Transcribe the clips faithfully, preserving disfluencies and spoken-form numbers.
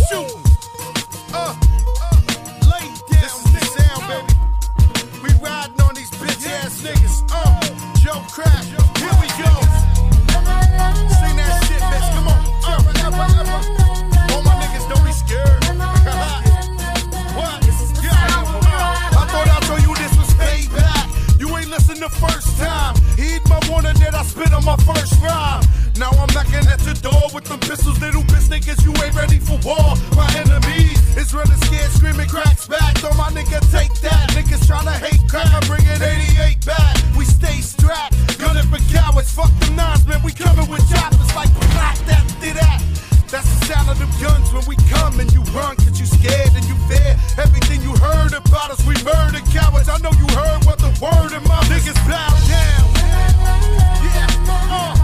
shoot. Uh, uh, lay down. This is the sound, baby. We riding on these bitch ass niggas. Uh, Joe Crack. Here we go. Sing that shit, bitch. Come on. Uh, all my niggas don't be scared. What? Yeah. Uh, I thought I told you this was payback. You ain't listen the first time. Heed my warning that I spit on my first rhyme. Now I'm knocking at your door with them pistols, little bitch niggas, you ain't ready for war. My enemies is running scared, screaming cracks back. Throw my nigga, take that. Niggas tryna hate crack, I'm bringing eighty-eight back. We stay strapped, gunning for cowards. Fuck them nines, man, we coming with choppers like black that, did that. That's the sound of them guns when we come and you run, cause you scared and you fear. Everything you heard about us, we murder cowards. I know you heard what the word of my niggas bow down. Yeah, uh.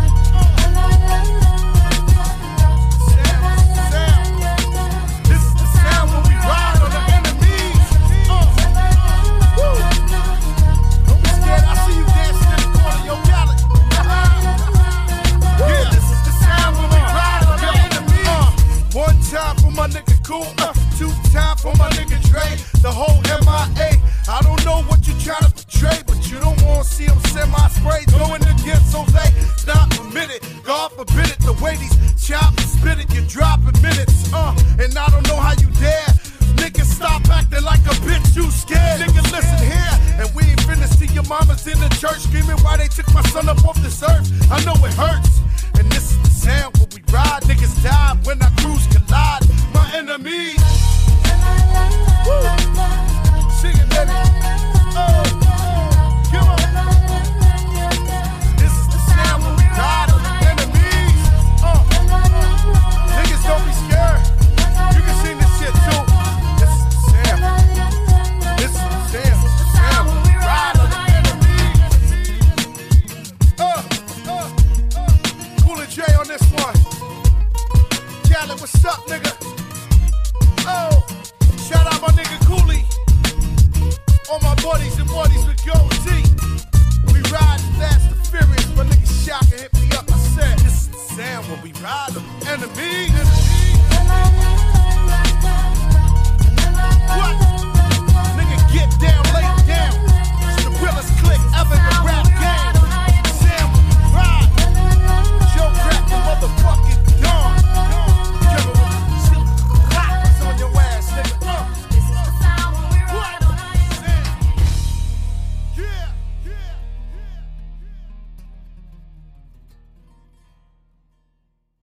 My nigga cool, uh, two time for my nigga Dre, the whole M I A. I don't know what you tryna portray, but you don't wanna see them semi-sprays going against Jose. It's not permitted, God forbid it. The way these choppers spit it, you're dropping minutes, uh, and I don't know how you dare. Nigga, stop acting like a bitch, you scared. Nigga, listen here, and we ain't finished. See your mamas in the church screaming why they took my son up off this earth. I know it hurts, and this is the sound when we ride. Niggas die when I cruise collide. My enemies. Woo. Sing it, baby. Oh, come on. This is the sound when we ride on the enemies. Uh. Niggas don't be scared. You can sing this shit too. This is the sound. This is the sound. The sound when we ride on the enemies. Uh, uh, uh. Cool and J on this one. Khaled, what's up, nigga?